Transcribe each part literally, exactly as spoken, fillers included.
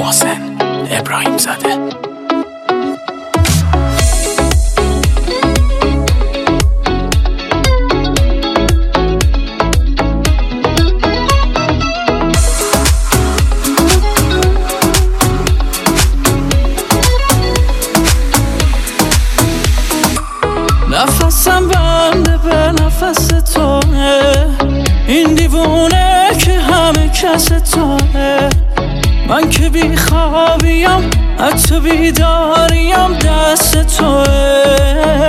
محسن ابراهیم زاده. نفسم بنده به نفس توه، این دیوونه که همه کس توه. من که بی خوابیم حتی بیداریم دست توه.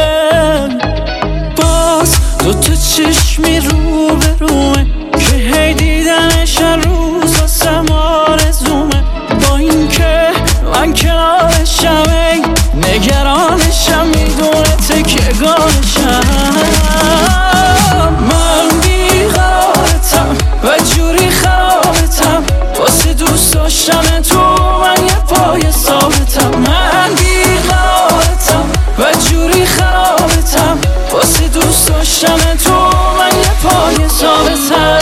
باز دوتا چشمی رو به رومه که هی دیدنش هر روز واسم آرزومه. با این که من کنارشم ای نگرانشم، میدونه تکیه‌گاهشم. من بیقرارتم و جوری خرابتم، واسه دوست داشتن تو من یه پای ثابتم. من بیقرارتم و جوری خرابتم، واسه دوست داشتن تو من یه پای ثابتم.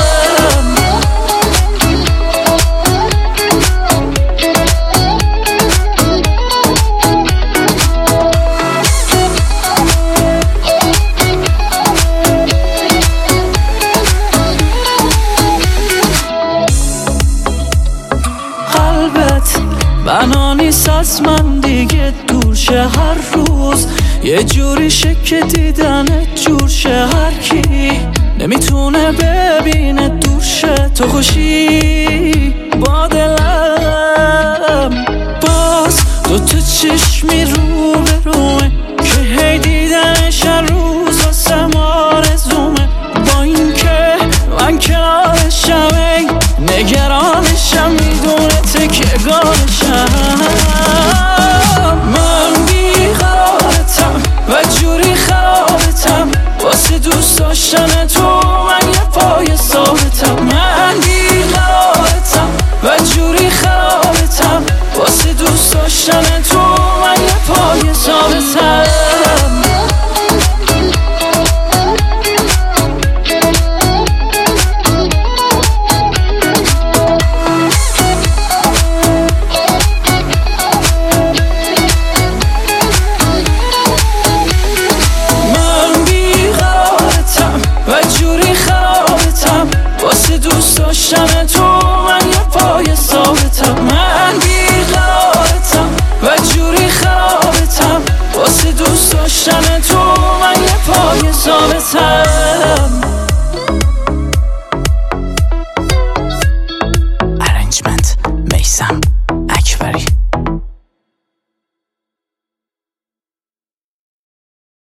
بنا نیست از من دیگه دور شه هر روز، یه جوری شکه دیدنت جور شه. هر کی نمیتونه ببینه دور شه تو خوشی با دلم. باز دوتا چشمی رو به رومه که هی دیدنش هر روز واسم آرزومه. با این که من کنارشم ای نگرانشم، میدونه تکیه‌گاهشم. من بیقرارتم و جوری خرابتم، واسه دوست داشتن تو من یه پای ثابتم. من بیقرارتم و جوری خرابتم، واسه دوست داشتن تو من یه پای ثابتم. دوست داشتن تو من یه پای ثابتم. من بیقرارتم و جوری خرابتم، واسه دوست داشتن تو من یه پای ثابتم. ارنجمنت میثم.